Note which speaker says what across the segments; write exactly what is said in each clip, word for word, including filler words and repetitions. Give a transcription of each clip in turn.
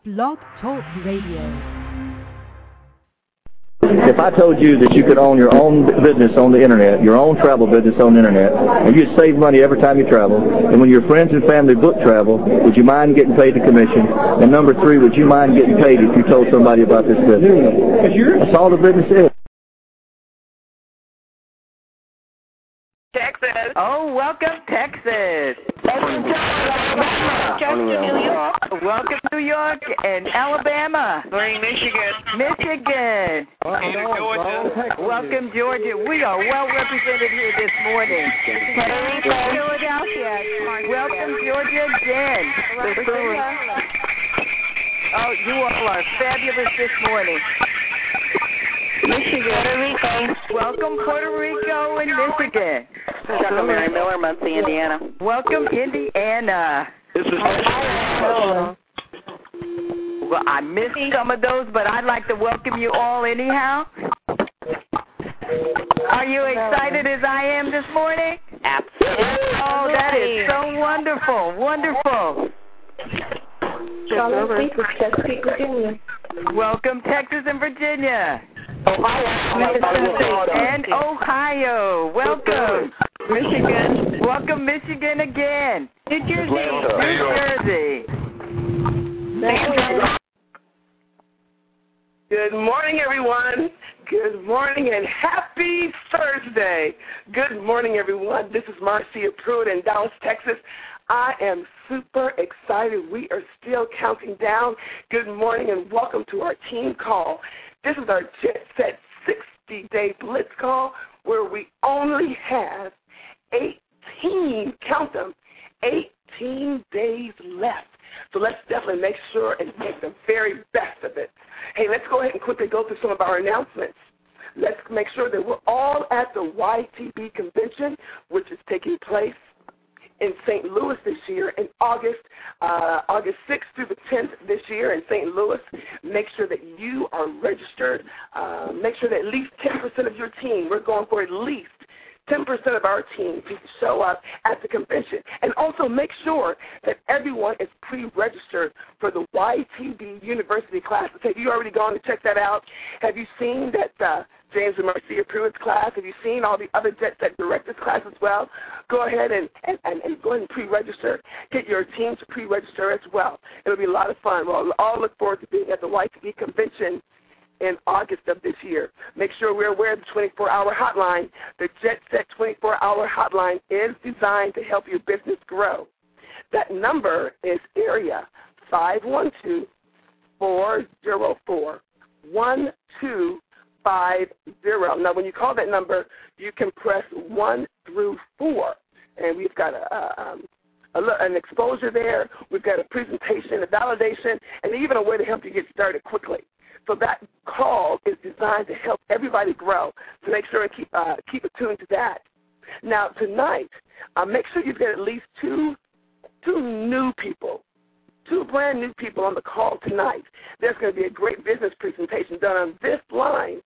Speaker 1: Blog Talk Radio.
Speaker 2: If I told you that you could own your own business on the internet, your own travel business on the internet, and you'd save money every time you travel, and when your friends and family book travel, would you mind getting paid the commission? And number three, would you mind getting paid if you told somebody about this business? That's all the business is.
Speaker 3: Texas. Oh, welcome, Texas. Welcome, New York. Welcome, New York and Alabama. Morning, Michigan. Michigan.
Speaker 4: Welcome, Georgia.
Speaker 3: Welcome, Georgia. We are well represented here this morning.
Speaker 5: Philadelphia.
Speaker 3: Welcome, Georgia again. Oh, you all are fabulous this morning.
Speaker 5: Michigan. Puerto Rico.
Speaker 3: Welcome, Puerto Rico and Michigan.
Speaker 5: Mary Miller, Muncie, Indiana.
Speaker 3: Welcome, Indiana.
Speaker 4: This is
Speaker 3: Well, I missed some of those, but I'd like to welcome you all anyhow. Are you excited as I am this morning?
Speaker 5: Absolutely.
Speaker 3: Oh, that is so wonderful, wonderful.
Speaker 5: Charlotte, Chesapeake, Virginia.
Speaker 3: Welcome, Texas and Virginia.
Speaker 5: Ohio.
Speaker 3: And Ohio. Welcome.
Speaker 5: Michigan.
Speaker 3: Welcome, Michigan again.
Speaker 5: New Jersey.
Speaker 3: New Jersey.
Speaker 6: Good morning, everyone. Good morning and happy Thursday. Good morning, everyone. This is Marcia Pruitt in Dallas, Texas. I am super excited. We are still counting down. Good morning and welcome to our team call. This is our Jet Set sixty-day Blitz call where we only have eighteen, count them, eighteen days left. So let's definitely make sure and make the very best of it. Hey, let's go ahead and quickly go through some of our announcements. Let's make sure that we're all at the Y T B convention, which is taking place in Saint Louis this year in August, uh, August sixth through the tenth this year in Saint Louis. Make sure that you are registered. Uh, make sure that at least ten percent of your team, we're going for at least ten percent of our team to show up at the convention. And also make sure that everyone is pre-registered for the Y T B University classes. Have you already gone to check that out? Have you seen that uh, James and Marcia Pruitt's class? Have you seen all the other Jet Set Directors class as well? Go ahead and, and, and, and go ahead and pre-register. Get your team to pre-register as well. It'll be a lot of fun. We'll all look forward to being at the Y T B convention in August of this year. Make sure we're aware of the twenty-four hour hotline. The Jet Set twenty-four hour hotline is designed to help your business grow. That number is area five one two, four zero four, one two five zero. Now, when you call that number, you can press one through four, and we've got a, a, um, a, an exposure there. We've got a presentation, a validation, and even a way to help you get started quickly. So that call is designed to help everybody grow. So make sure and keep uh, keep attuned to that. Now tonight, uh, make sure you've got at least two two new people, two brand new people on the call tonight. There's going to be a great business presentation done on this line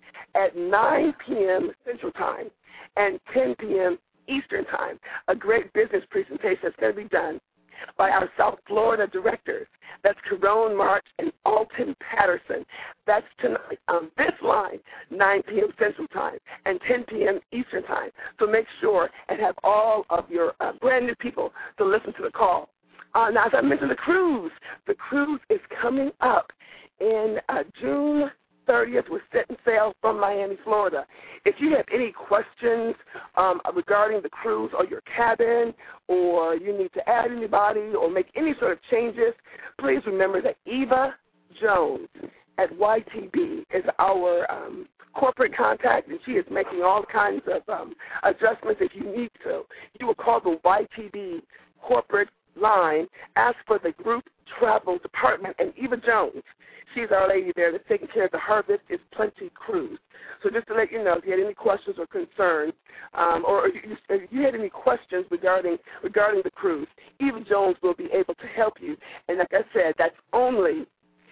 Speaker 6: at nine p.m. Central Time and ten p.m. Eastern Time. A great business presentation that's going to be done by our South Florida directors. That's Carone March and Alton Patterson. That's tonight on this line, nine p.m. Central Time and ten p.m. Eastern Time. So make sure and have all of your uh, brand new people to listen to the call. Uh, now, as I mentioned, the cruise. The cruise is coming up in uh, June thirtieth. We're setting sail from Miami, Florida. If you have any questions um, regarding the cruise or your cabin, or you need to add anybody or make any sort of changes, please remember that Eva Jones at Y T B is our um, corporate contact, and she is making all kinds of um, adjustments if you need to. You will call the Y T B corporate line, ask for the group travel department, and Eva Jones, she's our lady there that's taking care of the Harvest is Plenty cruise. So just to let you know, if you had any questions or concerns, um, or if you, if you had any questions regarding regarding the cruise, Eva Jones will be able to help you. And like I said, that's only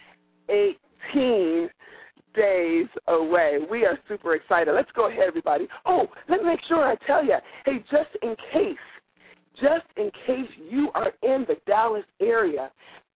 Speaker 6: eighteen days away. We are super excited. Let's go ahead, everybody. Oh, let me make sure I tell you, hey, just in case, just in case you are in the Dallas area,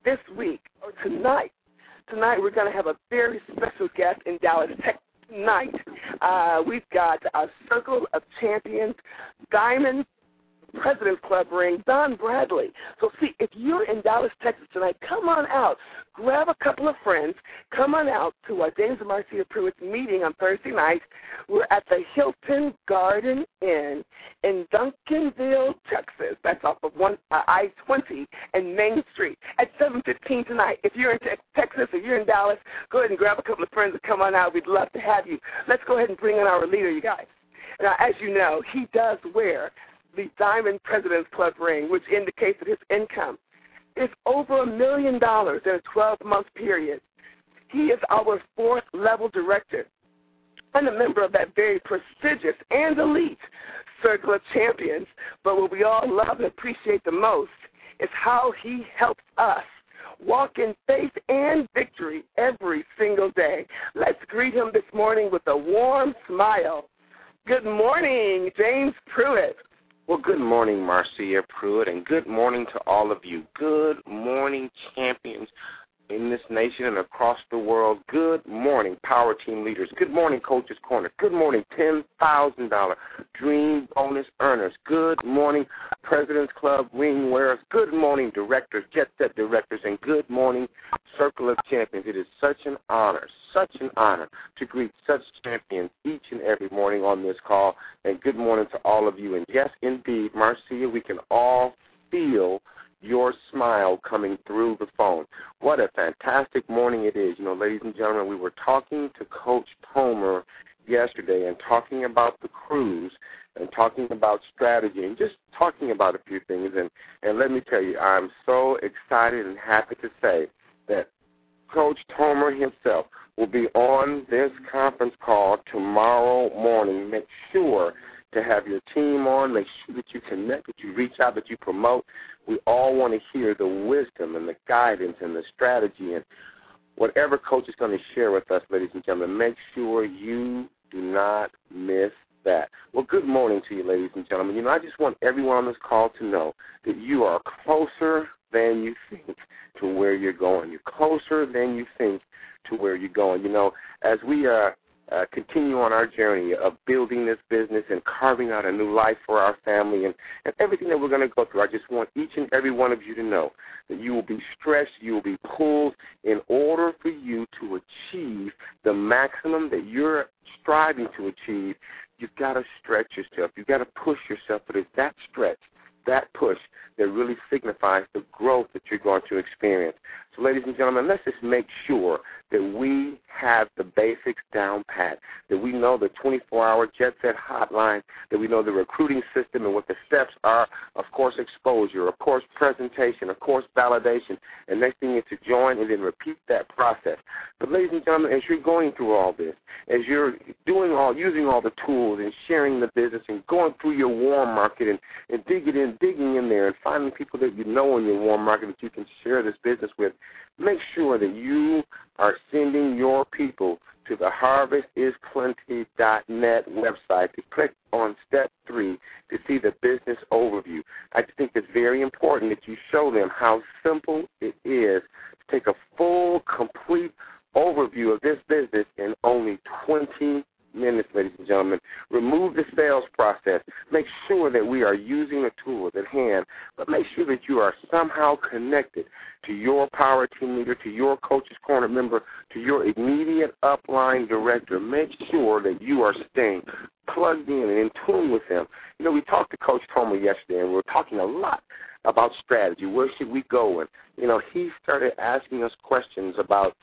Speaker 6: this week, or tonight, tonight we're going to have a very special guest in Dallas, Texas. Tonight, uh, we've got a Circle of Champions Diamond President's Club ring, Don Bradley. So, see, if you're in Dallas, Texas tonight, come on out. Grab a couple of friends. Come on out to our James and Marcia Pruitt's meeting on Thursday night. We're at the Hilton Garden Inn in Duncanville, Texas. That's off of one, uh, I twenty and Main Street at seven fifteen tonight. If you're in te- Texas, if you're in Dallas, go ahead and grab a couple of friends and come on out. We'd love to have you. Let's go ahead and bring in our leader, you guys. Now, as you know, he does wear the Diamond President's Club ring, which indicates that his income is over a million dollars in a twelve-month period. He is our fourth-level director and a member of that very prestigious and elite Circle of Champions. But what we all love and appreciate the most is how he helps us walk in faith and victory every single day. Let's greet him this morning with a warm smile. Good morning, James Pruitt.
Speaker 4: Well, good morning, Marcia Pruitt, and good morning to all of you. Good morning, champions in this nation and across the world. Good morning, Power Team leaders. Good morning, Coach's Corner. Good morning, ten thousand dollars Dream Bonus earners. Good morning, President's Club ring wearers. Good morning, directors, Jet Set directors, and good morning, Circle of Champions. It is such an honor, such an honor to greet such champions each and every morning on this call. And good morning to all of you. And yes, indeed, Marcia, we can all feel your smile coming through the phone. What a fantastic morning it is. You know, ladies and gentlemen, we were talking to Coach Tomer yesterday and talking about the cruise and talking about strategy and just talking about a few things. And, and let me tell you, I'm so excited and happy to say that Coach Tomer himself will be on this conference call tomorrow morning. Make sure to have your team on. Make sure that you connect, that you reach out, that you promote. We all want to hear the wisdom and the guidance and the strategy and whatever Coach is going to share with us, ladies and gentlemen. Make sure you do not miss that. Well, good morning to you, ladies and gentlemen. You know, I just want everyone on this call to know that you are closer than you think to where you're going. You're closer than you think to where you're going. You know, as we uh, uh, continue on our journey of building this business and carving out a new life for our family and, and everything that we're going to go through, I just want each and every one of you to know that you will be stretched, you will be pulled in order for you to achieve the maximum that you're striving to achieve. You've got to stretch yourself. You've got to push yourself, but it's that stretch, that push that really signifies the growth that you're going to experience. So, ladies and gentlemen, let's just make sure that we have the basics down pat, that we know the twenty-four hour Jet Set hotline, that we know the recruiting system and what the steps are, of course, exposure, of course, presentation, of course, validation, and next thing is to join and then repeat that process. But, ladies and gentlemen, as you're going through all this, as you're doing all, using all the tools and sharing the business and going through your warm market and, and digging in, digging in there and finding people that you know in your warm market that you can share this business with, make sure that you are sending your people to the harvest is plenty dot net website to click on step three to see the business overview. I just think it's very important that you show them how simple it is to take a full, complete overview of this business in only twenty minutes, ladies and gentlemen. Remove the sales process. Make sure that we are using the tools at hand, but make sure that you are somehow connected to your power team leader, to your Coach's Corner member, to your immediate upline director. Make sure that you are staying plugged in and in tune with them. You know, we talked to Coach Tomer yesterday, and we were talking a lot about strategy. Where should we go? And, you know, he started asking us questions about,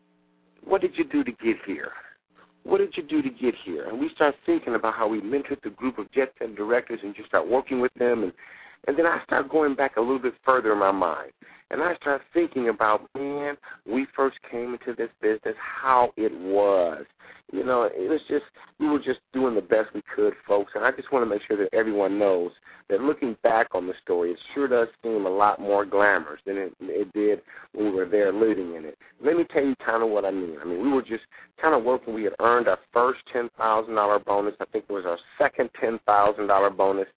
Speaker 4: what did you do to get here? What did you do to get here? And we start thinking about how we mentored the group of Jet Set directors and just start working with them. And, and then I start going back a little bit further in my mind. And I start thinking about, man, we first came into this business, how it was. You know, it was just, we were just doing the best we could, folks. And I just want to make sure that everyone knows that looking back on the story, it sure does seem a lot more glamorous than it, it did when we were there living in it. Let me tell you kind of what I mean. I mean, we were just kind of working. We had earned our first ten thousand dollars bonus. I think it was our second ten thousand dollars bonus.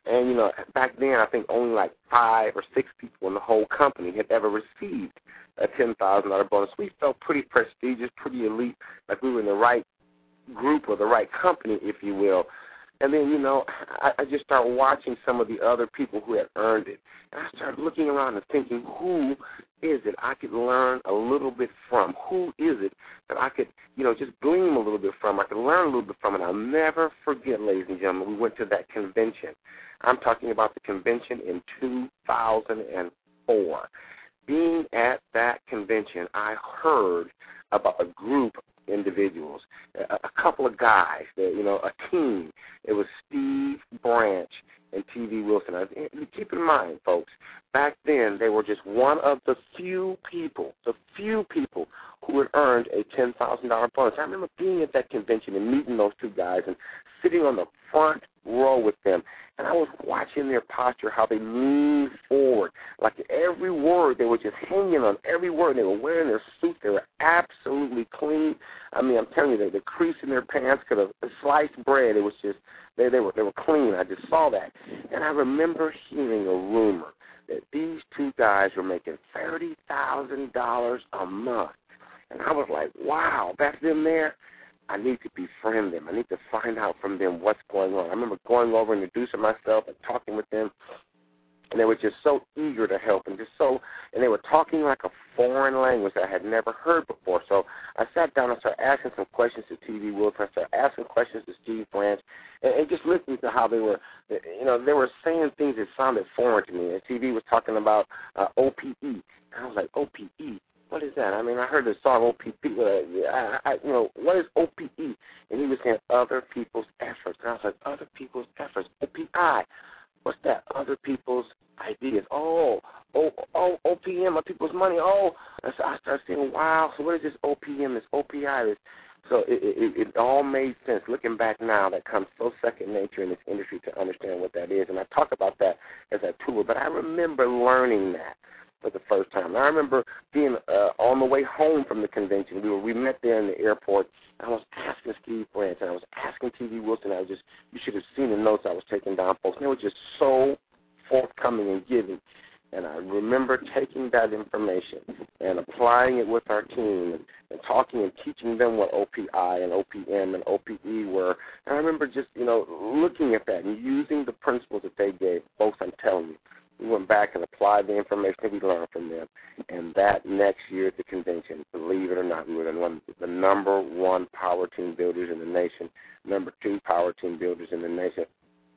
Speaker 4: And, you know, back then I think only like five or six people in the whole company had ever received a ten thousand dollars bonus. We felt pretty prestigious, pretty elite, like we were in the right group or the right company, if you will. And then, you know, I, I just started watching some of the other people who had earned it. And I started looking around and thinking, who is it I could learn a little bit from? Who is it that I could, you know, just glean a little bit from? I could learn a little bit from. And I'll never forget, ladies and gentlemen, we went to that convention. I'm talking about the convention in two thousand four. Being at that convention, I heard about a group of individuals, a, a couple of guys, that, you know, a team. It was Steve Branch and T V Wilson. I, keep in mind, folks, back then they were just one of the few people, the few people who had earned a ten thousand dollars bonus. I remember being at that convention and meeting those two guys and sitting on the front row with them. And I was watching their posture, how they leaned forward. Like every word, they were just hanging on every word. They were wearing their suits. They were absolutely clean. I mean, I'm telling you, the, the crease in their pants could have sliced bread. It was just, they, they were they were clean. I just saw that. And I remember hearing a rumor that these two guys were making thirty thousand dollars a month. And I was like, wow, that's them there? I need to befriend them. I need to find out from them what's going on. I remember going over and introducing myself and talking with them, and they were just so eager to help and just so, and they were talking like a foreign language that I had never heard before. So I sat down and started asking some questions to T V Wilson. I started asking questions to Steve Branch, and, and just listening to how they were, you know, they were saying things that sounded foreign to me. And T V was talking about uh, O P E, and I was like, O P E? What is that? I mean, I heard the song O P P. Uh, I, I, you know, what is O P E? And he was saying other people's efforts. And I was like, other people's efforts. O P I. What's that? Other people's ideas. Oh, oh, oh, O P M, other people's money. Oh, and so I started saying, wow. So what is this O P M? This O P I? This. So it, it, it all made sense. Looking back now, that comes so second nature in this industry to understand what that is. And I talk about that as a tool. But I remember learning that for the first time. And I remember being uh, on the way home from the convention. We were we met there in the airport. I was asking Steve Branch, and I was asking T V Wilson. I was just, you should have seen the notes I was taking down, folks. And they were just so forthcoming and giving. And I remember taking that information and applying it with our team and, and talking and teaching them what O P I and O P M and O P E were. And I remember just, you know, looking at that and using the principles that they gave. Folks, I'm telling you, we went back and applied the information that we learned from them. And that next year at the convention, believe it or not, we were the, one, the number one power team builders in the nation, number two power team builders in the nation.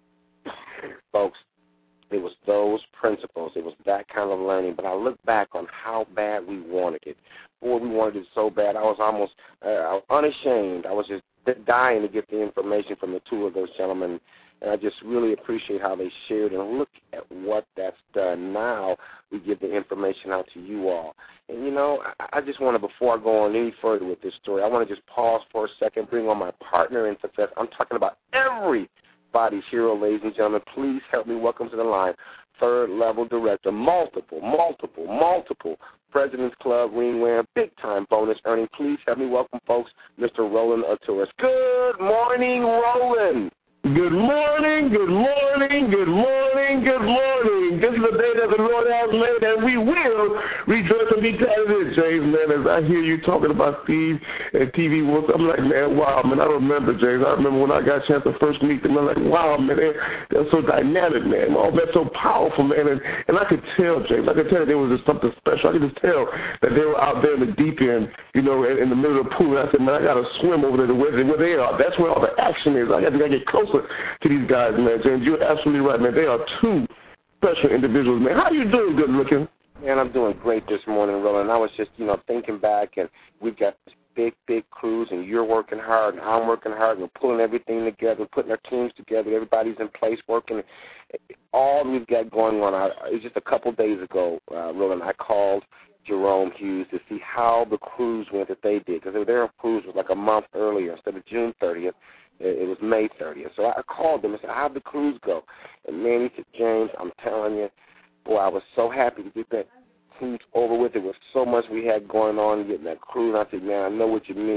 Speaker 4: Folks, it was those principles. It was that kind of learning. But I look back on how bad we wanted it. Boy, we wanted it so bad. I was almost uh, unashamed. I was just dying to get the information from the two of those gentlemen. And I just really appreciate how they shared. And look at what that's done. Now we give the information out to you all. And, you know, I, I just want to, before I go on any further with this story, I want to just pause for a second, bring on my partner in success. I'm talking about every Body's hero, ladies and gentlemen. Please help me welcome to the line third level director, multiple, multiple, multiple President's Club ring wearing, big time bonus earning. Please help me welcome, folks, Mister Roland Arturis. Good morning, Roland.
Speaker 7: Good morning, good morning, good morning, good morning. This is the day that the Lord has made, and we will rejoice and be glad in it, James, man. As I hear you talking about Steve and T V Wilson, I'm like, man, wow, man, I remember, James. I remember when I got a chance to first meet them. I'm like, wow, man, they're, they're so dynamic, man. Oh, they're so powerful, man. And, and I could tell, James, I could tell there was just something special. I could just tell that they were out there in the deep end, you know, in, in the middle of the pool. And I said, man, I got to swim over there to where, where they are. That's where all the action is. I got to get closer to these guys, man. James, you're absolutely right, man. They are two special individuals, man. How you doing, good looking?
Speaker 4: Man, I'm doing great this morning, Roland. I was just, you know, thinking back, and we've got this big, big cruise, and you're working hard, and I'm working hard, and we're pulling everything together, putting our teams together. Everybody's in place working. All we've got going on, I, it was just a couple days ago, uh, Roland, I called Jerome Hughes to see how the cruise went that they did, because their cruise was like a month earlier instead of June thirtieth. It was May thirtieth. So I called them and said, how'd the cruise go? And, man, he said, James, I'm telling you, boy, I was so happy to get that cruise over with. There was so much we had going on getting that cruise. I said, man, I know what you mean.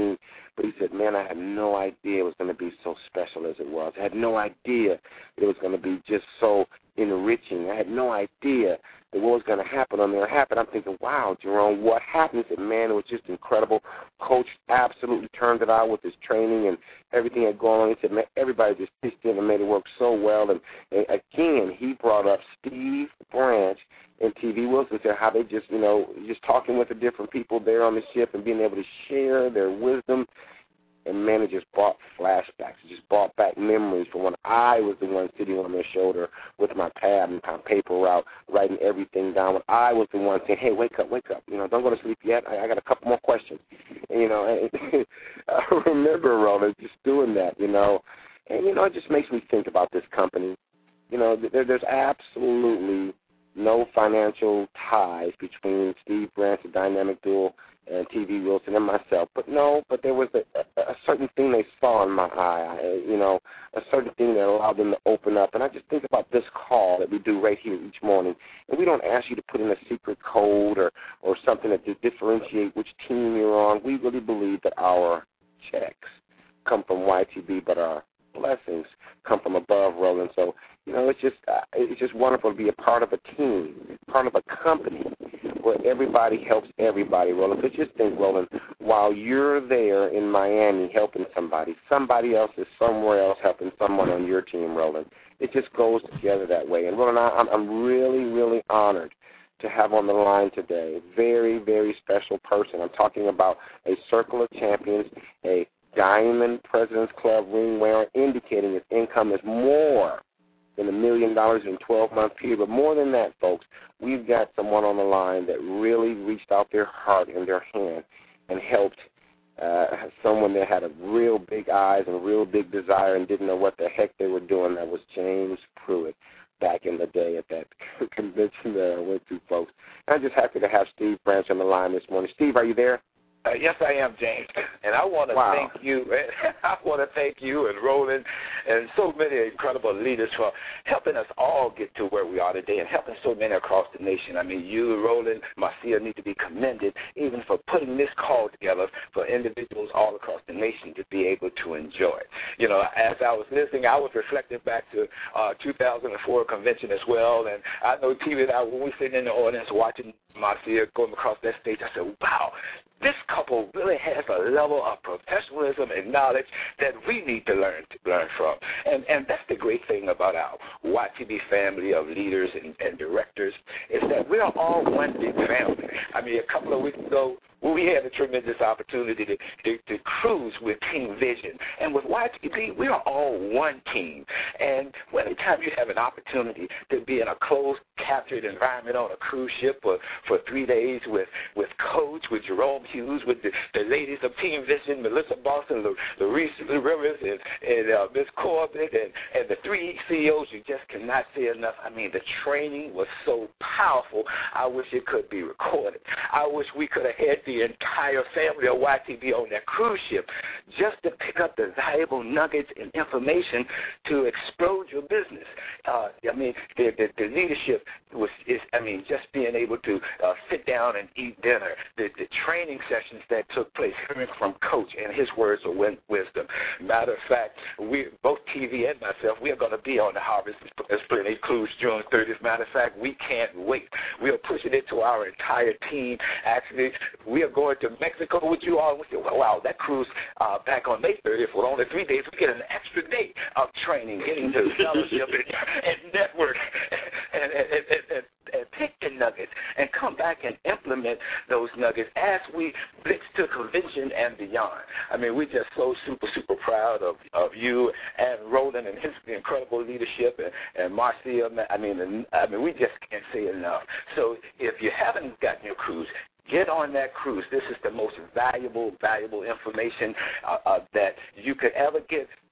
Speaker 4: But he said, man, I had no idea it was going to be so special as it was. I had no idea it was going to be just so enriching. I had no idea that what was going to happen on there happened. I'm thinking, wow, Jerome, what happened? He said, man, it was just incredible. Coach absolutely turned it out with his training and everything had gone on. He said, man, everybody just pitched in and made it work so well. And, and again, he brought up Steve Branch and T V Wilson, said how they just, you know, just talking with the different people there on the ship and being able to share their wisdom. And, man, it just brought flashbacks. It just brought back memories from when I was the one sitting on their shoulder with my pad and my paper route, writing everything down. When I was the one saying, hey, wake up, wake up. You know, don't go to sleep yet. I, I got a couple more questions. And, you know, and I remember, Roland, just doing that, you know. And, you know, it just makes me think about this company. You know, there, there's absolutely no financial ties between Steve Branch, the dynamic duo, and T V Wilson and myself. But no, but there was a, a, a certain thing they saw in my eye, you know, a certain thing that allowed them to open up. And I just think about this call that we do right here each morning. And we don't ask you to put in a secret code or, or something that to differentiate which team you're on. We really believe that our checks come from Y T B, but our blessings come from above, Roland. So, you know, it's just uh, it's just wonderful to be a part of a team, part of a company where everybody helps everybody, Roland. Because just think, Roland, while you're there in Miami helping somebody, somebody else is somewhere else helping someone on your team, Roland. It just goes together that way. And, Roland, I, I'm really, really honored to have on the line today a very, very special person. I'm talking about a Circle of Champions, a Diamond President's Club ring wearer, indicating his income is more than a million dollars in a twelve-month period. But more than that, folks, we've got someone on the line that really reached out their heart and their hand and helped uh, someone that had a real big eyes and a real big desire and didn't know what the heck they were doing. That was James Pruitt back in the day at that convention that I went to, folks. And I'm just happy to have Steve Branch on the line this morning. Steve, are you there?
Speaker 8: Uh, yes, I am, James, and I want to
Speaker 4: wow.
Speaker 8: thank you. I want to thank you and Roland and so many incredible leaders for helping us all get to where we are today and helping so many across the nation. I mean, you, Roland, Marcia need to be commended even for putting this call together for individuals all across the nation to be able to enjoy it. You know, as I was listening, I was reflecting back to uh, two thousand four convention as well, and I know T V and I, when we sitting in the audience watching Marcia going across that stage, I said, wow, this couple really has a level of professionalism and knowledge that we need to learn to learn from. And and that's the great thing about our Y T B family of leaders and, and directors is that we are all one big family. I mean, a couple of weeks ago, we had a tremendous opportunity to, to, to cruise with Team Vision. And with Y T B, we are all one team. And anytime you have an opportunity to be in a closed, captured environment on a cruise ship for, for three days with, with Coach, with Jerome Hughes, with the, the ladies of Team Vision, Melissa Boston, Louise Rivers, and, and uh, Miss Corbett, and, and the three C E Os, you just cannot say enough. I mean, the training was so powerful, I wish it could be recorded. I wish we could have had the entire family of Y T B on that cruise ship just to pick up the valuable nuggets and information to explode your business. Uh, I mean, the, the, the leadership was, is, I mean, just being able to uh, sit down and eat dinner, the, the training sessions that took place, hearing from Coach and his words of wisdom. Matter of fact, we, both T V and myself, we are going to be on the Harvest Esplanade Cruise June thirtieth. Matter of fact, we can't wait. We are pushing it to our entire team. Actually, we are going to Mexico with you all. We say, well, wow, that cruise uh, back on May thirtieth for only three days. We get an extra day of training, getting to fellowship and, and network and, and, and, and, and pick the nuggets and come back and implement those nuggets as we blitz to convention and beyond. I mean, we're just so super, super proud of, of you and Roland and his incredible leadership and, and Marcia. I mean, I mean, we just can't say enough. So if you haven't gotten your cruise, get on that cruise. This is the most valuable, valuable information uh, uh, that you could ever get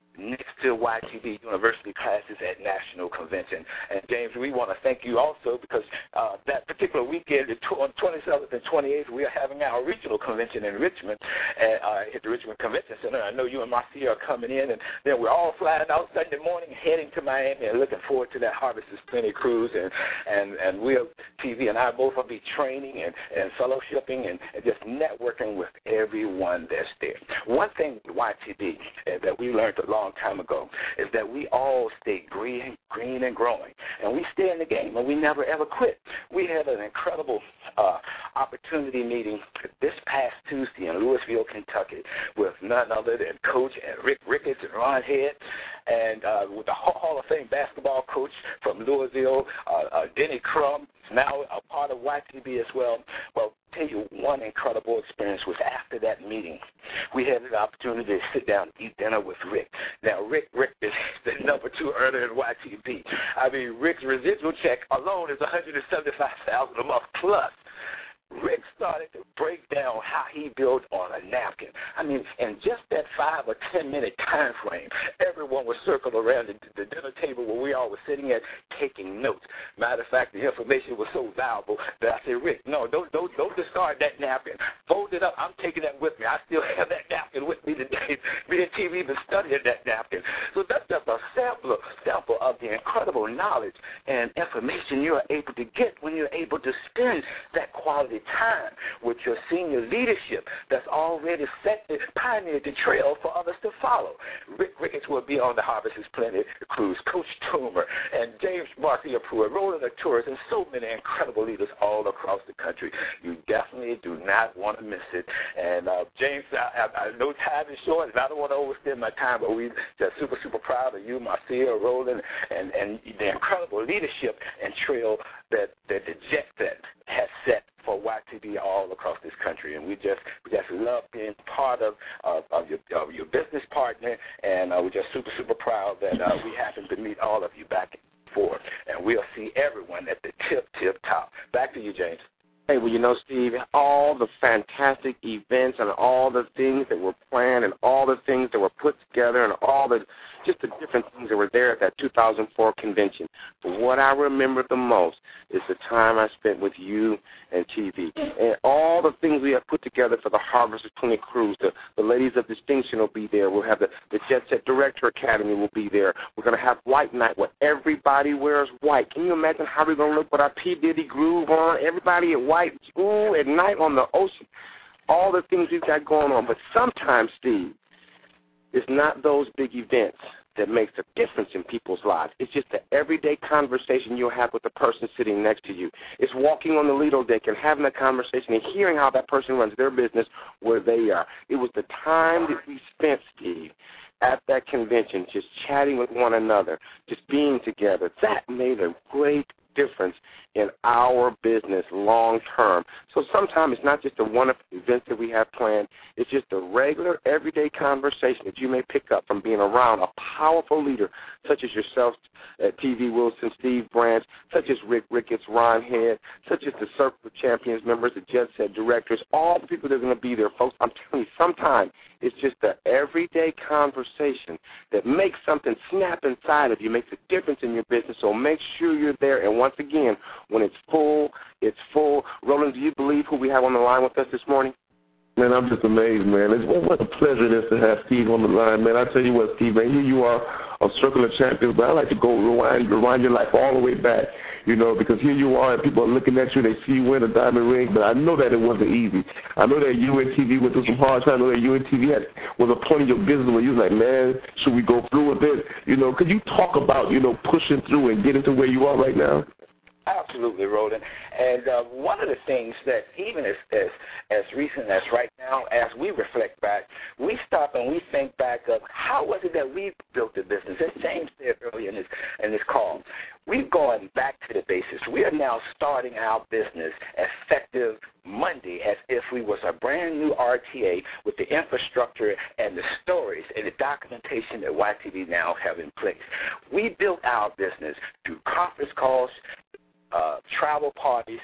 Speaker 8: next to Y T V University classes at National Convention. And, James, we want to thank you also because uh, that particular weekend, on twenty-seventh and twenty-eighth, we are having our regional convention in Richmond at, uh, at the Richmond Convention Center. I know you and Marcia are coming in, and then we're all flying out Sunday morning, heading to Miami, and looking forward to that Harvest is Plenty cruise. And, and, and Will T V and I both will be training and, and fellowshipping and, and just networking with everyone that's there. One thing with Y T V uh, that we learned a long time ago is that we all stay green, green and growing, and we stay in the game, and we never ever quit. We had an incredible uh, opportunity meeting this past Tuesday in Louisville, Kentucky, with none other than Coach and Rick Ricketts and Ron Head, and uh, with the Hall of Fame basketball coach from Louisville, uh, uh, Denny Crum, now a part of Y T V as well. Well, tell you one incredible experience was after that meeting, we had an opportunity to sit down and eat dinner with Rick. Now, Rick Rick is the number two earner in Y T V. I mean, Rick's residual check alone is one hundred seventy-five thousand dollars a month plus. Rick started to break down how he built on a napkin. I mean, in just that five or ten minute time frame, everyone was circled around the, the dinner table where we all were sitting at taking notes. Matter of fact, the information was so valuable that I said, Rick, no, don't, don't, don't discard that napkin. Fold it up. I'm taking that with me. I still have that napkin with me today. Me and T V been studying that napkin. So that's just a sample, sample of the incredible knowledge and information you're able to get when you're able to spend that quality time with your senior leadership that's already set the pioneered the trail for others to follow. Rick Ricketts will be on the Harvest is Plenty cruise, Coach Toomer, and James Marcia Pruitt, Roland Arturis, and so many incredible leaders all across the country. You definitely do not want to miss it. And uh, James, I, I, I know time is short, and I don't want to overspend my time, but we're just super, super proud of you, Marcia, Roland, and, and the incredible leadership and trail that, that the Jet Set has set for Y T V all across this country, and we just we just love being part of of, of your of your business partner, and uh, we're just super super proud that uh, we happen to meet all of you back and forth, and we'll see everyone at the tip tip top. Back to you, James.
Speaker 4: Hey, well, you know, Steve, all the fantastic events and all the things that were planned and all the things that were put together and all the just the different things that were there at that two thousand four convention. But what I remember the most is the time I spent with you and T V and all the things we have put together for the Harvest is Plenty cruise. The, the Ladies of Distinction will be there. We'll have the, the Jet Set Director Academy will be there. We're going to have White Night where everybody wears white. Can you imagine how we're going to look with our P. Diddy groove on? Everybody at white, ooh, at night on the ocean. All the things we've got going on. But sometimes, Steve, it's not those big events that makes a difference in people's lives. It's just the everyday conversation you'll have with the person sitting next to you. It's walking on the Lido deck and having a conversation and hearing how that person runs their business where they are. It was the time that we spent, Steve, at that convention, just chatting with one another, just being together. That made a great difference in our business long term. So sometimes it's not just the wonderful events that we have planned. It's just a regular, everyday conversation that you may pick up from being around a powerful leader such as yourself, uh, T V Wilson, Steve Branch, such as Rick Ricketts, Ron Head, such as the Circle of Champions members, the Jet Set directors, all the people that are going to be there, folks. I'm telling you, sometimes it's just the everyday conversation that makes something snap inside of you, makes a difference in your business. So make sure you're there. And once again, when it's full, it's full. Roland, do you believe who we have on the line with us this morning?
Speaker 7: Man, I'm just amazed, man. It's what a pleasure it is to have Steve on the line, man. I tell you what, Steve, man, here you are, a Circle of Champions, but I like to go rewind, rewind your life all the way back, you know, because here you are and people are looking at you, they see you win a diamond ring, but I know that it wasn't easy. I know that you and T V went through some hard times. I know that you and T V had, was a point in your business where you was like, man, should we go through with it? You know, could you talk about, you know, pushing through and getting to where you are right now?
Speaker 8: Absolutely, Roland. And uh, one of the things that even as, as as recent as right now, as we reflect back, we stop and we think back of how was it that we built the business. As James said earlier in this, in this call, we've gone back to the basics. We are now starting our business effective Monday as if we was a brand new R T A with the infrastructure and the stories and the documentation that Y T V now have in place. We built our business through conference calls, Uh, travel parties,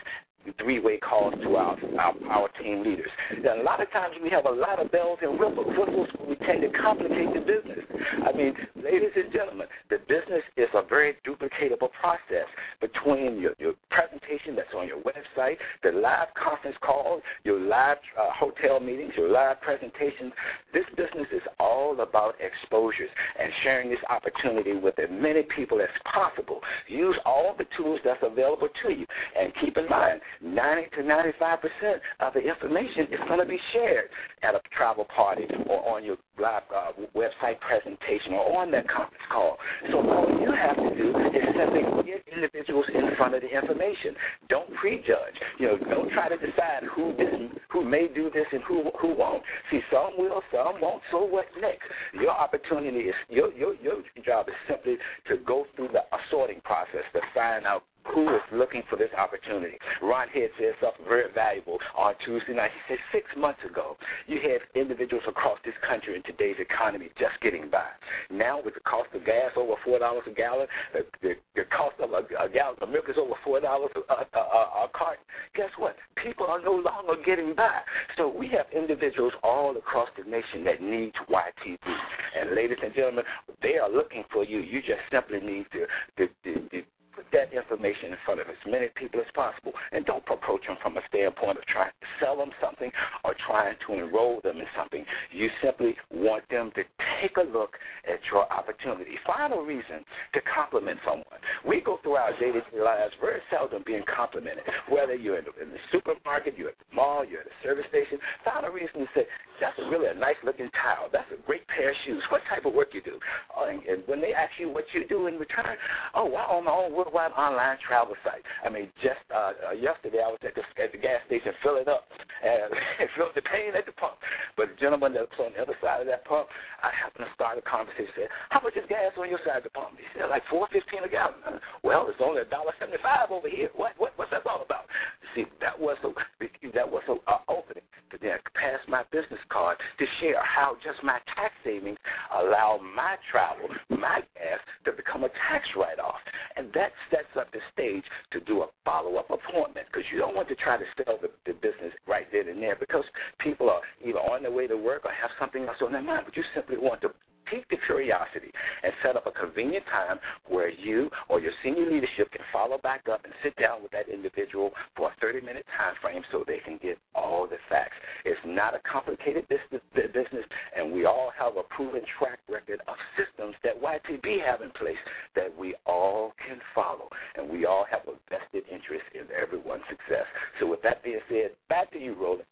Speaker 8: three-way calls to our, our our team leaders. Now, a lot of times we have a lot of bells and whistles. whistles we tend to complicate the business. I mean, ladies and gentlemen, the business is a very duplicatable process between your, your presentation that's on your website, the live conference calls, your live uh, hotel meetings, your live presentations. This business is all about exposures and sharing this opportunity with as many people as possible. Use all the tools that's available to you. And keep in mind, ninety to ninety-five percent of the information is going to be shared at a travel party or on your live uh, website presentation or on that conference call. So all you have to do is simply get individuals in front of the information. Don't prejudge. You know, don't try to decide who this, who may do this and who who won't. See, some will, some won't. So what next? Your opportunity is your your your job is simply to go through the sorting process to find out who is looking for this opportunity. Ron Head said something very valuable on Tuesday night. He said six months ago, you had individuals across this country in today's economy just getting by. Now, with the cost of gas over four dollars a gallon, the, the, the cost of a, a gallon of milk is over four dollars a, a, a, a carton, guess what? People are no longer getting by. So we have individuals all across the nation that need Y T V. And ladies and gentlemen, they are looking for you. You just simply need to, to, to, to put that information in front of as many people as possible, and don't approach them from a standpoint of trying to sell them something or trying to enroll them in something. You simply want them to take a look at your opportunity. Find a reason to compliment someone. We go through our day-to-day lives very seldom being complimented, whether you're in the, in the supermarket, you're at the mall, you're at a service station. Find a reason to say, that's really a nice-looking towel. That's a great pair of shoes. What type of work you do? Uh, and, and when they ask you what you do in return, oh, wow, on my own worldwide online travel site. I mean, just uh, uh, yesterday I was at the, at the gas station filling up and, and felt the pain at the pump. But the gentleman that was on the other side of that pump, I happened to start a conversation. Said, how much is gas on your side of the pump? He said, like four fifteen a gallon. Well, it's only a dollar seventy-five over here. What, what, what's that all about? See, that was a, that was an uh, opening to then pass my business card to share how just my tax savings allow my travel, my gas, to become a tax write-off. And that sets up the stage to do a follow-up appointment, because you don't want to try to sell the, the business right then and there, because people are either on their way to work or have something else on their mind, but you simply want to pique the curiosity and set up a convenient time where you or your senior leadership can follow back up and sit down with that individual for a thirty-minute time frame so they can get all the facts. It's not a complicated business, business, and we all have a proven track record of systems that Y T B have in place that we all can follow, and we all have a vested interest in everyone's success. So with that being said, back to you, Roland.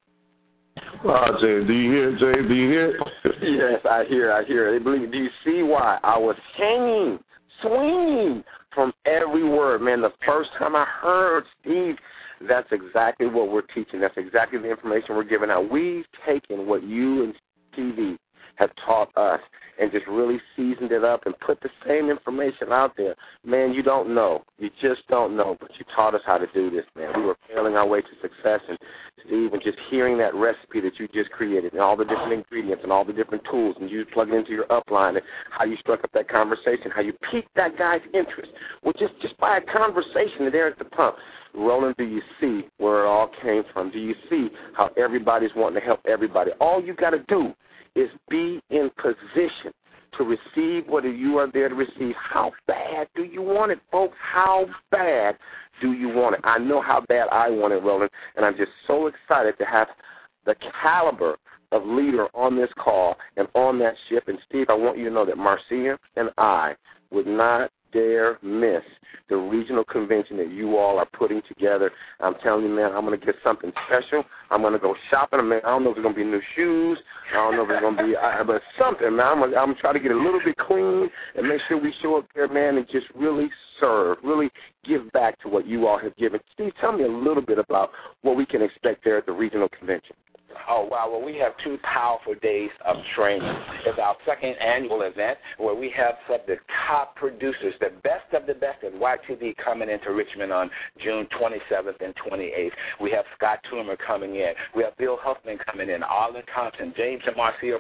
Speaker 7: Ah, James, do you hear it, James? Do you hear it?
Speaker 4: Yes, I hear I hear it. Do you see why I was hanging, swinging from every word? Man, the first time I heard Steve, that's exactly what we're teaching. That's exactly the information we're giving out. We've taken what you and T V have taught us and just really seasoned it up and put the same information out there. Man, you don't know. You just don't know, but you taught us how to do this, man. We were failing our way to success, and Steve, and just hearing that recipe that you just created and all the different ingredients and all the different tools, and you plug it into your upline and how you struck up that conversation, how you piqued that guy's interest, well, just, just by a conversation there at the pump. Roland, do you see where it all came from? Do you see how everybody's wanting to help everybody? All you got to do is be in position to receive what you are there to receive. How bad do you want it, folks? How bad do you want it? I know how bad I want it, Roland, and I'm just so excited to have the caliber of leader on this call and on that ship. And, Steve, I want you to know that Marcia and I would not dare miss the regional convention that you all are putting together. I'm telling you, man, I'm going to get something special. I'm going to go shopping. I, mean, I don't know if it's going to be new shoes. I don't know if it's going to be, I, but something, man. I'm going I'm to try to get a little bit clean and make sure we show up there, man, and just really serve, really give back to what you all have given. Steve, tell me a little bit about what we can expect there at the regional convention.
Speaker 8: Oh, wow. Well, we have two powerful days of training. It's our second annual event where we have some of the top producers, the best of the best at Y T V coming into Richmond on June twenty-seventh and twenty-eighth. We have Scott Toomer coming in. We have Bill Huffman coming in, Arlen Thompson, James and Marcia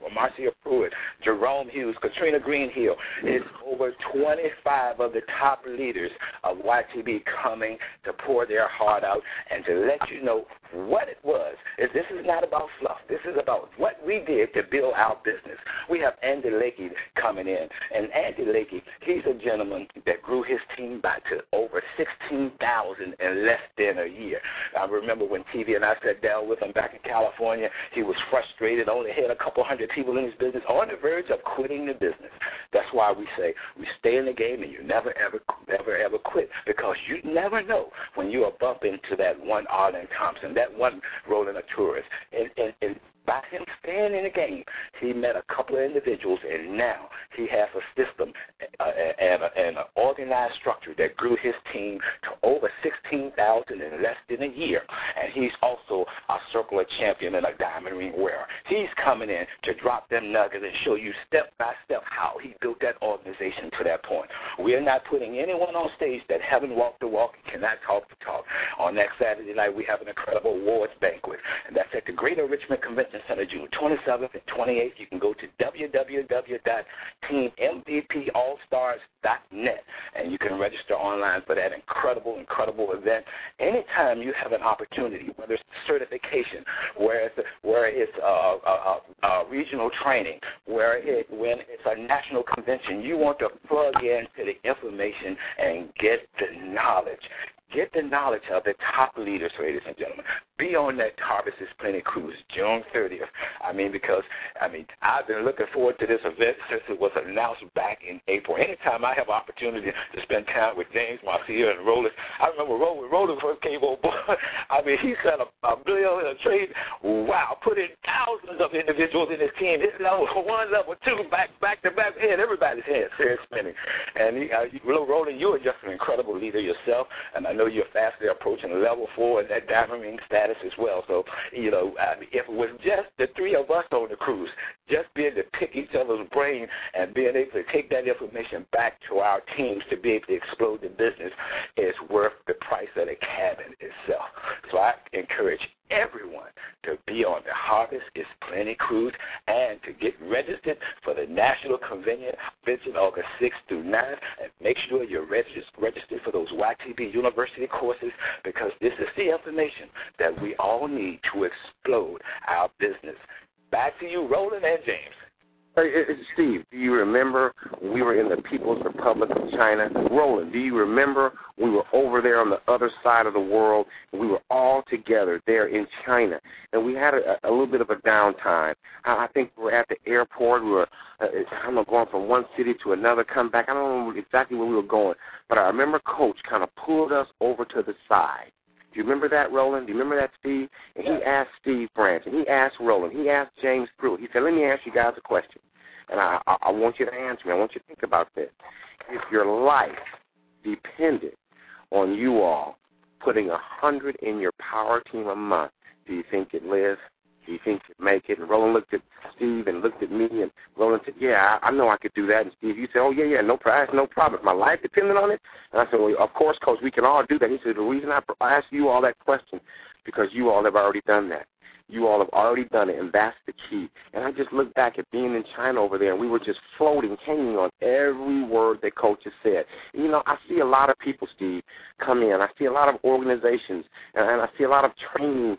Speaker 8: Cooper, Marcia Pruitt, Jerome Hughes, Katrina Greenhill. It's over twenty-five of the top leaders of Y T B coming to pour their heart out and to let you know what it was. This is not about fluff. This is about what we did to build our business. We have Andy Lakey coming in. And Andy Lakey, he's a gentleman that grew his team back to over sixteen thousand in less than a year. I remember when T V and I sat down with him back in California, he was frustrated, only had a couple hundred people in his business, on the verge of quitting the business. That's why we say we stay in the game and you never, ever, ever, ever quit, because you never know when you are bump into that one Arlen Thompson, that one Roland Arturis. And, and, and by him staying in the game, he met a couple of individuals, and now he has a system uh, and, a, and an organized structure that grew his team to over sixteen thousand in less than a year. And he's also a circular champion and a diamond ring wearer. He's coming in to drop them nuggets and show you step by step how he built that organization to that point. We are not putting anyone on stage that haven't walked the walk and cannot talk the talk. On next Saturday night, we have an incredible awards banquet, and that's at the Greater Richmond Convention Center, June twenty-seventh and twenty-eighth. You can go to w w w dot team m v p all stars dot net, and you can register online for that incredible, incredible event. Anytime you have an opportunity, whether it's certification, where it's, where it's a, a, a, a regional training, where it, when it's a national convention, you want to plug into the information and get the knowledge. Get the knowledge of the top leaders, ladies and gentlemen. Be on that Harvest is Plenty cruise, June thirtieth. I mean, because, I mean, I've been looking forward to this event since it was announced back in April. Anytime I have opportunity to spend time with James, Marcia, and Roland, I remember Roland, Roland first came on board. I mean, he set a, a bill in a trade. Wow, put in thousands of individuals in his team. His level one, level two, back, back to back, and everybody's head started spinning. And he, uh, Roland, you are just an incredible leader yourself, and I know you're fastly approaching level four and that diamond ring status as well. So, you know, I mean, if it was just the three of us on the cruise, just being able to pick each other's brain and being able to take that information back to our teams to be able to explode the business is worth the price of the cabin itself. So I encourage everyone to be on the Harvest is Plenty cruise and to get registered for the National Convention August sixth through ninth, and make sure you're registered, registered for those Y T B University courses, because this is the information that we all need to explode our business. Back to you, Roland and James.
Speaker 4: Hey, Steve, do you remember we were in the People's Republic of China? Roland, do you remember we were over there on the other side of the world, and we were all together there in China, and we had a, a little bit of a downtime. I think we were at the airport. We were, uh, I don't know, going from one city to another, come back. I don't know exactly where we were going, but I remember Coach kind of pulled us over to the side. Do you remember that, Roland? Do you remember that, Steve? And he asked Steve Branch, and he asked Roland, he asked James Pruitt. He said, let me ask you guys a question, and I, I, I want you to answer me. I want you to think about this. If your life depended on you all putting a hundred in your power team a month, do you think you'd live? Do you think you'd make it? And Roland looked at Steve and looked at me, and Roland said, yeah, I, I know I could do that. And Steve, you said, oh, yeah, yeah, no, no problem. If my life depended on it? And I said, well, of course, Coach, we can all do that. He said, the reason I asked you all that question because you all have already done that. You all have already done it, and that's the key. And I just look back at being in China over there, and we were just floating, hanging on every word that Coach has said. And, you know, I see a lot of people, Steve, come in. I see a lot of organizations, and, and I see a lot of training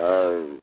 Speaker 4: uh,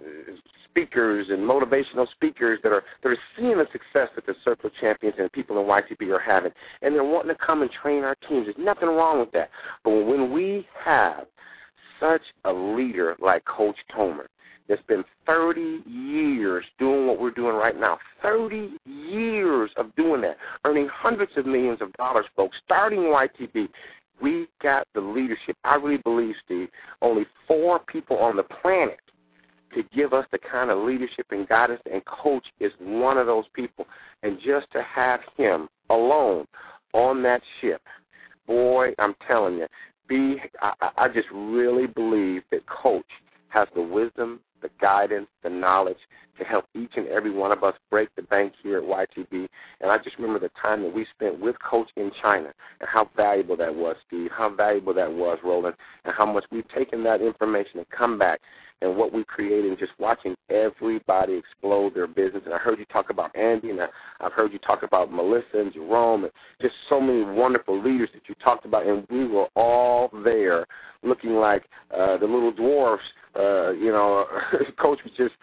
Speaker 4: speakers and motivational speakers that are that are seeing the success that the Circle Champions and people in Y T B are having, and they're wanting to come and train our teams. There's nothing wrong with that. But when we have such a leader like Coach Tomer, that's been thirty years doing what we're doing right now, thirty years of doing that, earning hundreds of millions of dollars, folks, starting Y T B, we got the leadership. I really believe, Steve, only four people on the planet to give us the kind of leadership and guidance, and Coach is one of those people. And just to have him alone on that ship, boy, I'm telling you, be, I, I just really believe that Coach has the wisdom, the guidance, the knowledge to help each and every one of us break the bank here at Y T B. And I just remember the time that we spent with Coach in China and how valuable that was, Steve, how valuable that was, Roland, and how much we've taken that information and come back and what we created, and just watching everybody explode their business. And I heard you talk about Andy, and I, I've heard you talk about Melissa and Jerome, and just so many wonderful leaders that you talked about, and we were all there looking like uh, the little dwarfs. Uh, you know, Coach was just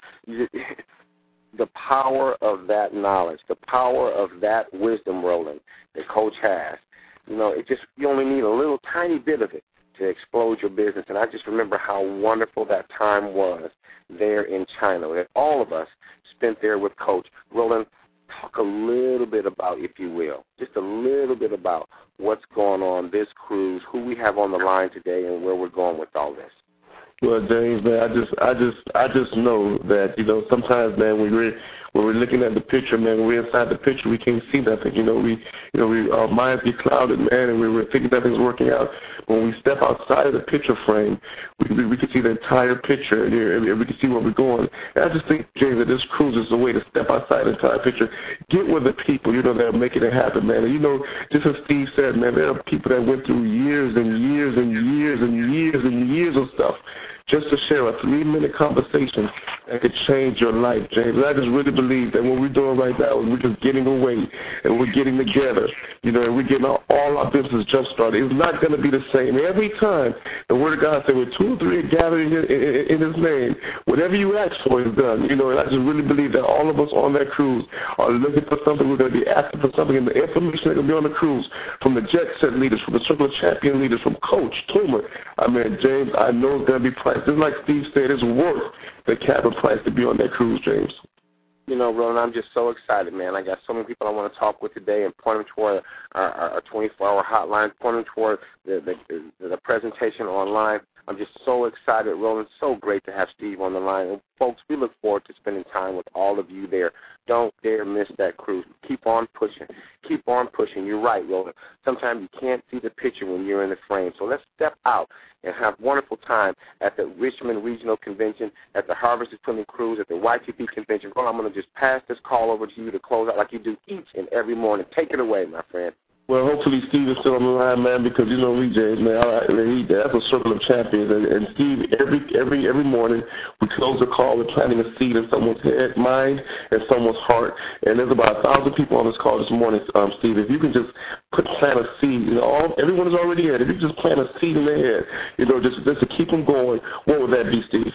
Speaker 4: the power of that knowledge, the power of that wisdom, Roland, that Coach has. You know, it just, you only need a little tiny bit of it to explode your business. And I just remember how wonderful that time was there in China, that all of us spent there with Coach. Roland, talk a little bit about, if you will, just a little bit about what's going on this cruise, who we have on the line today, and where we're going with all this.
Speaker 7: Well, James, man, I just, I just, I just know that, you know, sometimes, man, when we're when we're looking at the picture, man, when we're inside the picture, we can't see nothing. You know, we, you know, we our minds get clouded, man, and we we're thinking nothing's working out. When we step outside of the picture frame, we we, we can see the entire picture, and, and we can see where we're going. And I just think, James, that this cruise is a way to step outside the entire picture, get with the people, you know, that are making it happen, man. And you know, just as Steve said, man, there are people that went through years and years and years and years and years of stuff just to share a three-minute conversation that could change your life, James. And I just really believe that what we're doing right now is we're just getting away and we're getting together, you know, and we're getting all, all our business jump-started. It's not going to be the same. Every time the Word of God said, when two or three are gathered in, in, in His name, whatever you ask for is done, you know, and I just really believe that all of us on that cruise are looking for something. We're going to be asking for something, and the information that's going to be on the cruise from the Jet Set leaders, from the Circle of Champion leaders, from Coach Toomer. I mean, James, I know it's going to be priced. Just like Steve said, it's worth the cabin price to be on that cruise, James.
Speaker 4: You know, Roland, I'm just so excited, man. I got so many people I want to talk with today and point them toward our, our twenty-four hour hotline, point them toward the, the, the presentation online. I'm just so excited, Roland. So great to have Steve on the line. And, folks, we look forward to spending time with all of you there. Don't dare miss that cruise. Keep on pushing. Keep on pushing. You're right, Roland. Sometimes you can't see the picture when you're in the frame. So let's step out and have wonderful time at the Richmond Regional Convention, at the Harvest Swimming Cruise, at the Y T P Convention. Roland, I'm going to just pass this call over to you to close out like you do each and every morning. Take it away, my friend.
Speaker 7: Well, hopefully Steve is still on the line, man, because you know we, James, man, all right, he, that's a circle of champions. And, and Steve, every every every morning we close the call with planting a seed in someone's head, mind, and someone's heart. And there's about a thousand people on this call this morning, um, Steve. If you can just put plant a seed, you know, all, everyone is already in. If you just plant a seed in their head, you know, just just to keep them going, what would that be, Steve?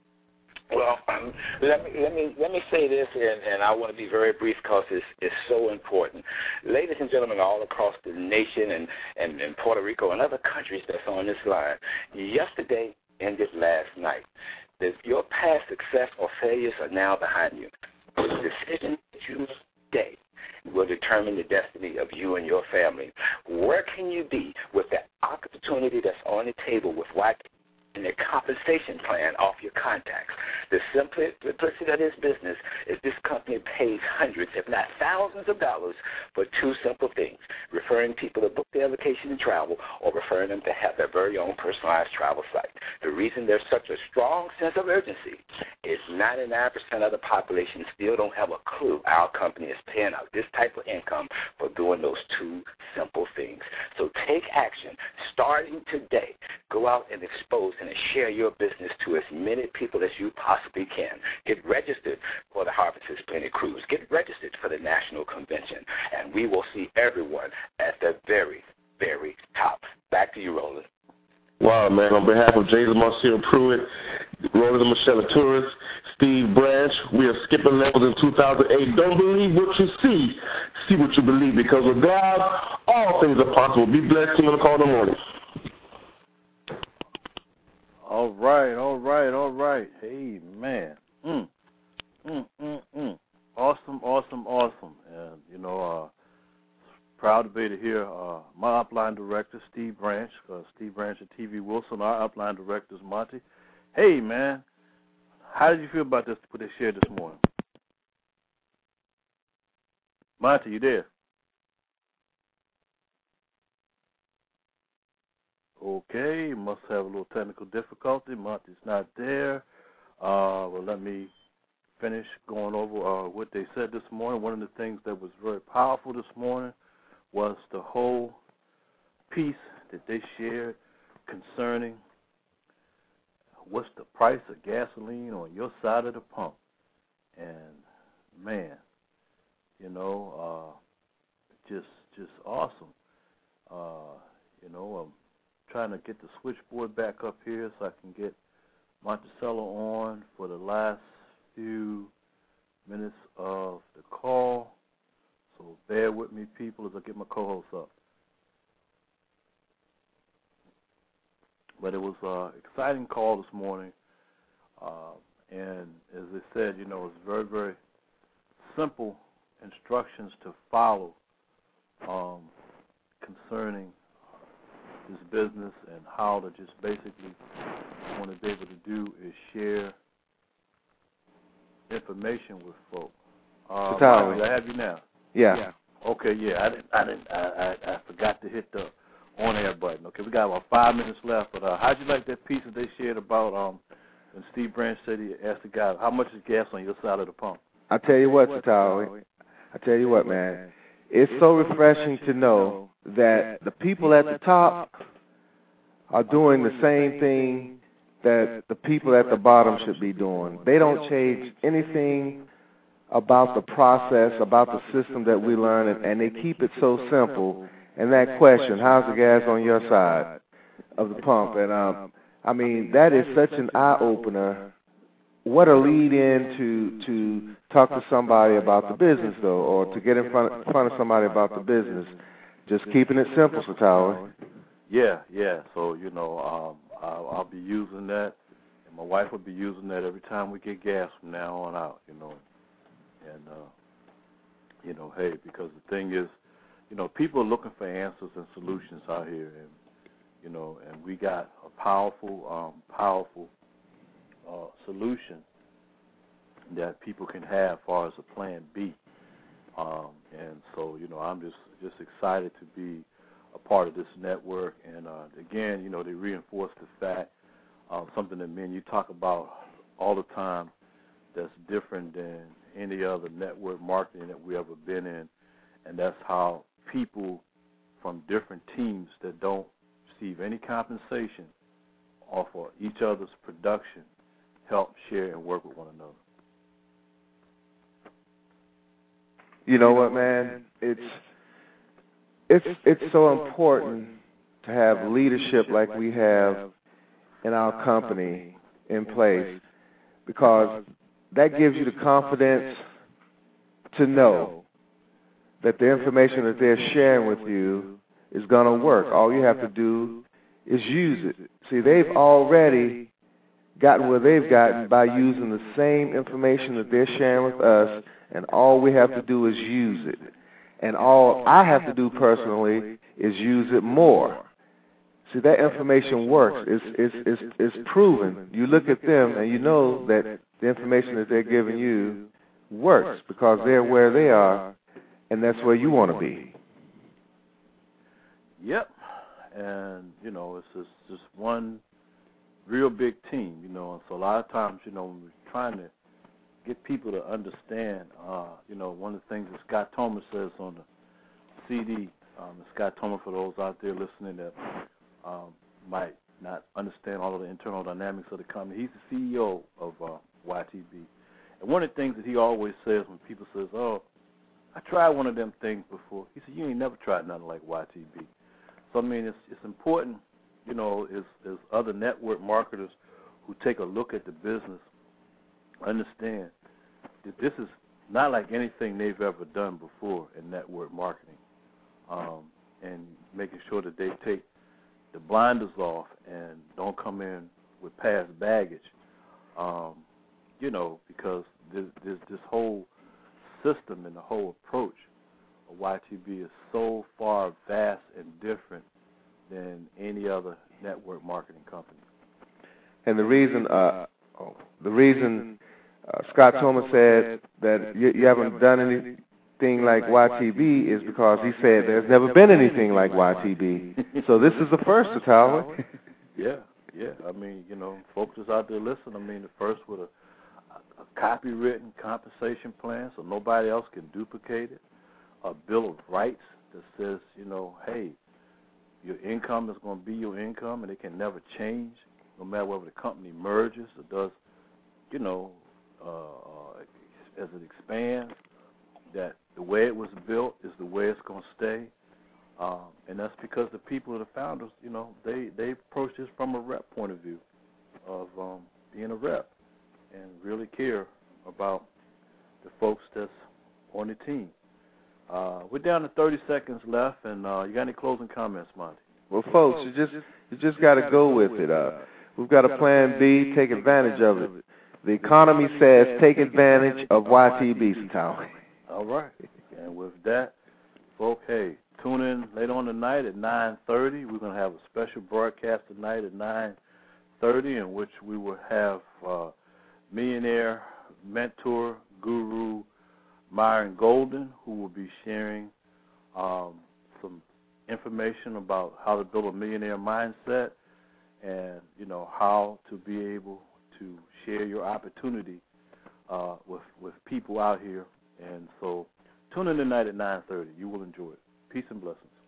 Speaker 8: Well, um, let me let me let me say this, and, and I want to be very brief because it's it's so important. Ladies and gentlemen, all across the nation and, and, and Puerto Rico and other countries that's on this line, yesterday ended last night. That your past success or failures are now behind you. The decision that you make today will determine the destiny of you and your family. Where can you be with the opportunity that's on the table with white and their compensation plan off your contacts? The simplicity of this business is this company pays hundreds, if not thousands of dollars for two simple things: referring people to book their vacation and travel, or referring them to have their very own personalized travel site. The reason there's such a strong sense of urgency is ninety-nine percent of the population still don't have a clue our company is paying out this type of income for doing those two simple things. So take action starting today. Go out and expose and share your business to as many people as you possibly can. Get registered for the Harvest is Plenty Cruise. Get registered for the National Convention, and we will see everyone at the very, very top. Back to you, Roland.
Speaker 7: Wow, man. On behalf of James Marcia Pruitt, Roland and Michelle Torres, Steve Branch, we are skipping levels in two thousand eight. Don't believe what you see. See what you believe, because with God, all things are possible. Be blessed. See you on the call in the morning.
Speaker 9: All right, all right, all right. Hey, man. Mm, mm, mm, mm. Awesome, awesome, awesome. And, you know, uh, proud to be to hear uh, my upline director, Steve Branch, uh, Steve Branch and T V Wilson, our upline director is Monty. Hey, man, how did you feel about this, what they shared this morning? Monty, you there? Okay, must have a little technical difficulty. Monty's not there. Uh, well, let me finish going over uh, what they said this morning. One of the things that was very powerful this morning was the whole piece that they shared concerning what's the price of gasoline on your side of the pump? And, man, you know, uh, just just awesome. Uh, you know, I'm trying to get the switchboard back up here so I can get Monticello on for the last few minutes of the call. So bear with me, people, as I get my co-host up. But it was an exciting call this morning. Uh, and as I said, you know, it's very, very simple instructions to follow um, concerning this business and how to just basically want to be able to do is share information with folks. Uh, Mike, do I have you now?
Speaker 10: Yeah. yeah.
Speaker 9: Okay, yeah. I didn't. I didn't. I, I, I forgot to hit the on-air button. Okay, we got about five minutes left. But uh, how'd you like that piece that they shared about um, when Steve Branch said he asked the guy, "How much is gas on your side of the pump?"
Speaker 10: I tell you what, Tatawi. I tell you what, man. It's so refreshing to know that the people at the top are doing the same thing that the people at the bottom should be doing. They don't change anything about the process, about the system that we learn, and, and they keep it so simple. And that question, how's the gas on your side of the pump? And, um, I mean, that is such an eye-opener. What a lead-in to, to talk to somebody about the business, though, or to get in front, in front of somebody about the business. Just keeping it simple, Satawi.
Speaker 9: Yeah, yeah. So, you know, um, I'll, I'll be using that, and my wife will be using that every time we get gas from now on out, you know. And, uh, you know, hey, because the thing is, you know, people are looking for answers and solutions out here. And, you know, and we got a powerful, um, powerful uh, solution that people can have as far as a plan B. Um, and so, you know, I'm just, just excited to be a part of this network. And, uh, again, you know, they reinforce the fact, uh, something that me and you talk about all the time that's different than any other network marketing that we ever been in, and that's how people from different teams that don't receive any compensation off of each other's production help share and work with one another.
Speaker 10: You know what, man? It's it's it's so important to have leadership like we have in our company in place, because that gives you the confidence to know that the information that they're sharing with you is going to work. All you have to do is use it. See, they've already gotten where they've gotten by using the same information that they're sharing with us, and all we have to do is use it. And all I have to do personally is use it more. See, that information works. It's, it's, it's, it's proven. You look at them and you know that the information that they're giving you works because they're where they are, and that's where you want to be.
Speaker 9: Yep. And, you know, it's just, just one real big team, you know. And so a lot of times, you know, when we're trying to get people to understand, uh, you know, one of the things that Scott Thomas says on the C D, um, Scott Thomas, for those out there listening that um, might not understand all of the internal dynamics of the company, he's the C E O of uh, Y T B. And one of the things that he always says when people says, oh, I tried one of them things before, he said, you ain't never tried nothing like Y T B. So, I mean, it's, it's important, you know, as, as other network marketers who take a look at the business, understand that this is not like anything they've ever done before in network marketing, um, and making sure that they take the blinders off and don't come in with past baggage, um, you know, because this, this, this whole system and the whole approach of Y T B is so far vast and different than any other network marketing company.
Speaker 10: And the reason, uh, oh, the reason uh, Scott Thomas said that you, you haven't done anything like Y T B is because he said there's never been anything like Y T B. So this is the first, Tyler.
Speaker 9: Yeah, yeah. I mean, you know, folks that's out there listening, I mean, the first with a, a copywritten compensation plan so nobody else can duplicate it, a bill of rights that says, you know, hey, your income is going to be your income and it can never change no matter whether the company merges or does, you know, uh, uh, as it expands, that the way it was built is the way it's going to stay. Um, and that's because the people, the founders, you know, they, they approach this from a rep point of view of um, being a rep and really care about the folks that's on the team. Uh, we're down to thirty seconds left, and uh, you got any closing comments, Monty?
Speaker 10: Well, folks, you just you just got to go with it. Uh, we've got a plan B. Take advantage of it. The economy says take advantage of Y T B, Town.
Speaker 9: All right. And with that, folks, hey, tune in later on tonight at nine thirty. We're going to have a special broadcast tonight at nine thirty in which we will have uh, millionaire, mentor, guru, Myron Golden, who will be sharing um, some information about how to build a millionaire mindset and, you know, how to be able to share your opportunity uh, with, with people out here. And so tune in tonight at nine thirty. You will enjoy it. Peace and blessings.